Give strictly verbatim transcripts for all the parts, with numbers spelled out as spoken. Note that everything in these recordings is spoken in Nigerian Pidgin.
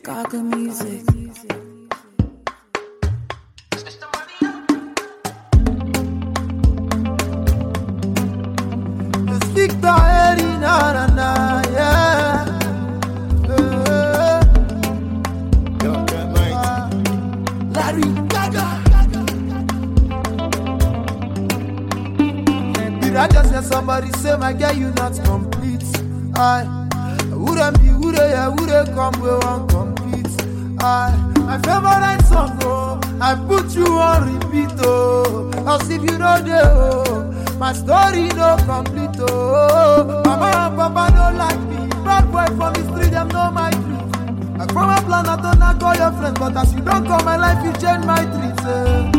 Gaga music. It's Victor Eddie, na na na, yeah. Larry Gaga. Did I just hear somebody say, my girl, you not complete? I wouldn't be, would I, would I come, we won't compete? I, my favorite song, oh, I put you on repeat, oh, as if you know the, oh, my story no complete, oh, mama and papa don't like me, bad boy from the street, them know my truth. I from a planet, don't I call your friends, but as you don't come my life, you change my treats, eh.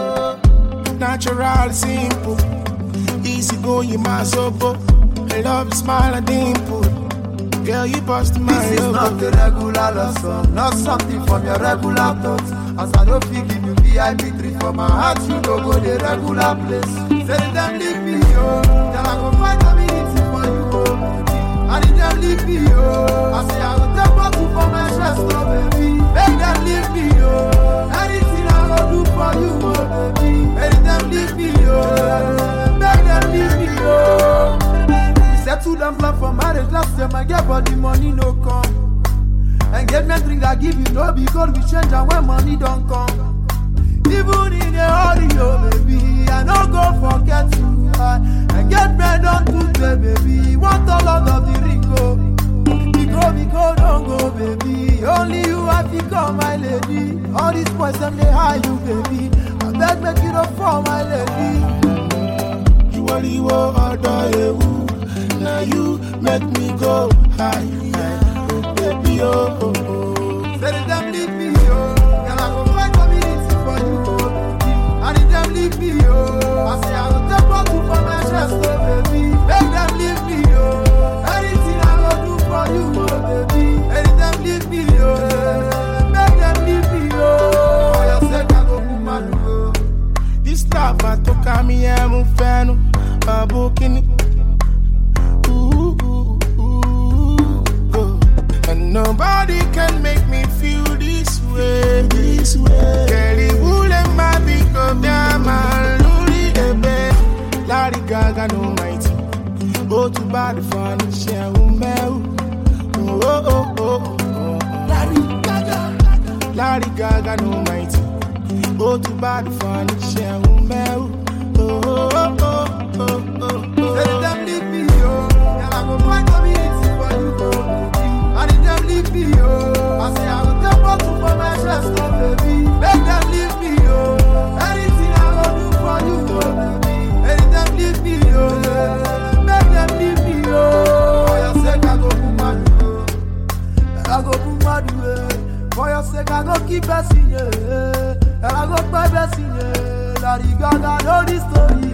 Natural, simple, easy going, my sopo. I love your smile and dimple. Girl, you bust my This is not a regular love song, not something from your regular thoughts. As I don't feel give you V I P treat for my heart, you don't go the regular place. Say them leave me, yo, then I go find community for you, oh, baby. And if them leave me, yo, I say I go take back you for my chest, oh, baby. Make them leave me, yo, anything I go do for you, oh, baby. Make them leave me, yo, make them leave me, yo. Settle them plan for marriage last time I get but the money no come. Engagement ring I give you no because we change and when money don't come. Even in a hurry, oh baby, I no go forget you. I engagement don't do the baby, want all of the ring go. We go, we go, don't go baby. Only you I become my lady. All these boys them they hire you baby. I beg make it up for my lady. You only want to now you make me go high, high, oh baby, oh, oh, oh. Say them leave me, oh, girl I go find community for you, oh, baby. And if them leave me, oh, I say I go take back you for my chest, oh, baby. Make them leave me, oh, anything I go do for you, oh, baby. And if them leave me, oh, make them leave me, oh. For your sake I go put my do, oh. This love I took on me, I'm a fan of booking it. Nobody can make me feel this way, this way. Kelly wool and my big of them, Luri Ebe. Larry Gaga no mighty. Go to bad fun, share umel. Oh oh oh oh. Larry Gaga. Larry Gaga no mighty. Go to bad fun, share umel. Oh oh oh oh oh oh. Say them leave me, yo. Girl I go find community for you, oh. And if them leave me, oh, I say I will take back you for my chest, oh, baby. Make them leave me, oh, anything I go do for you, oh, baby. And if them leave me, oh, make them leave me, oh. For your sake I go put my do, I go put my do, for your sake I go keep blessing, and I go buy blessing, Larry Gaga know this story.